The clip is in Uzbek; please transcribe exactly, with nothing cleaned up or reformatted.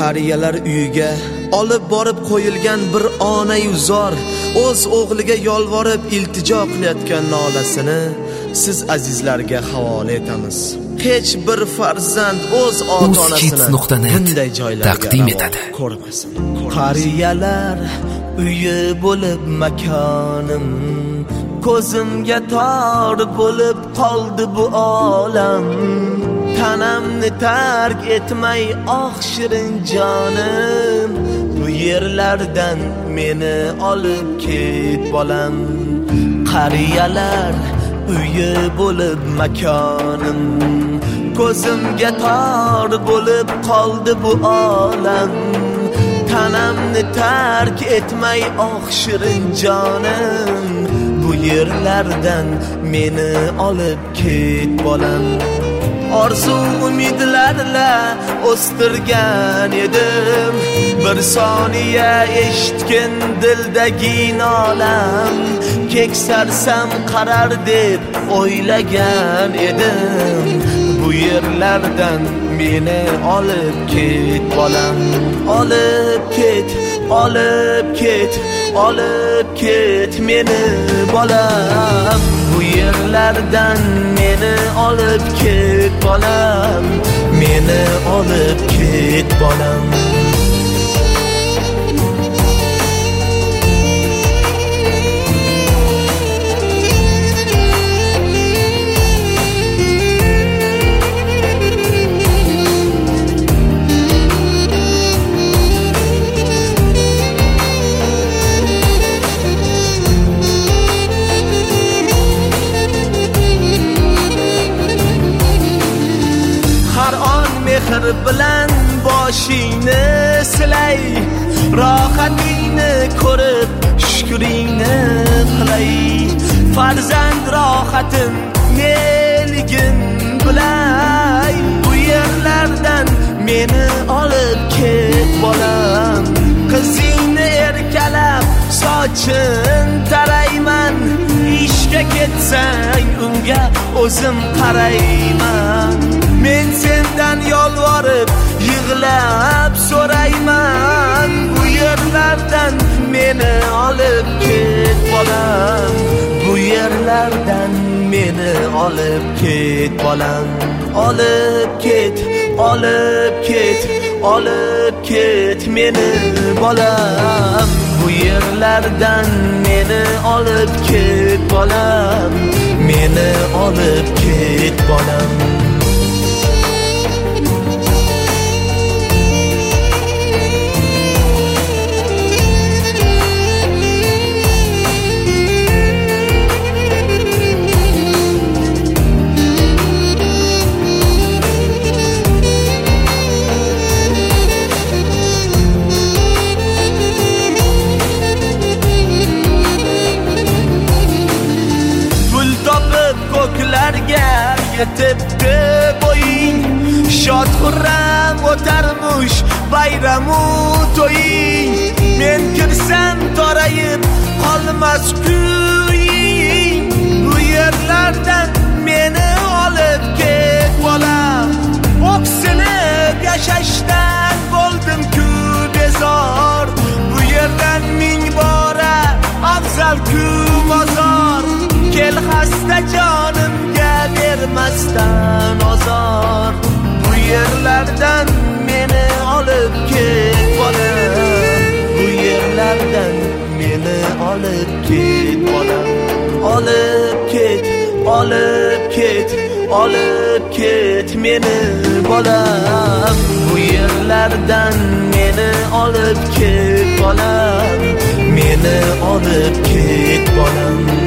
qariyalar uyiga olib borib qo'yilgan bir ona-yu zor o'z o'g'liga yolvorib iltijo qilayotgan nolasini siz azizlarga havola etamiz. Hech bir farzand o'z ota-onasini bunday joylarga taqdim etadi. Ko'rmasin. Qariyalar uyi bo'lib makonim, ko'zimga tor bo'lib qoldi bu olam. Tanamni tark etmay oh shirin jonim, bu yerlardan meni olib ket bolam. Qariyalar uyi bo'lib makonim, ko'zimga tor bo'lib qoldi bu olam. Tanamni tark etmay oh shirin jonim, bu yerlardan meni olib ket bolam. Orzu umidlarla o'stirgan edim, bir soniya eshitgin dildagi nolam. Keksarsam qarar deb o'ylagan edim, bu yerlardan meni olib ket bolam. Olib ket, olib ket, olib ket meni bolam. Bu yerlardan meni olib ket bolam, meni olib ket bolam. Mehr bilan boshingni silay, rohatingni ko'rib shukringni qilay. Farzand rohatin neligin bilay, bu yerlardan meni olib ket bolam. Qizingni erkalab sochin tarayman, ishga ketsang unga o'zim qarayman. Men sendan yolvorib yig'lab so'rayman, bu yerlardan meni olib ket bolam. Bu yerlardan meni olib ket bolam. Olib ket, olib ket, olib ket meni bolam. Bu yerlardan meni olib ket bolam, meni olib ket bolam. Ko'klarga yetibdi bo'ying, shod xurram o'tarmush bayramu to'ying. Men kirsam torayib qolmas kuying, bu yerlardan meni olib ket bolam. O'ksinib yashashdan bo'ldim-ku bezor, bu yerdan ming bora afzal-ku mozor. Kel xasta jonimga bermasdan ozor, bu yerlardan meni olib ket bolam. Bu yerlardan meni olib ket bolam. Olib ket, olib ket, olib ket meni bolam. Bu yerlardan meni olib ket bolam, meni olib ket bolam.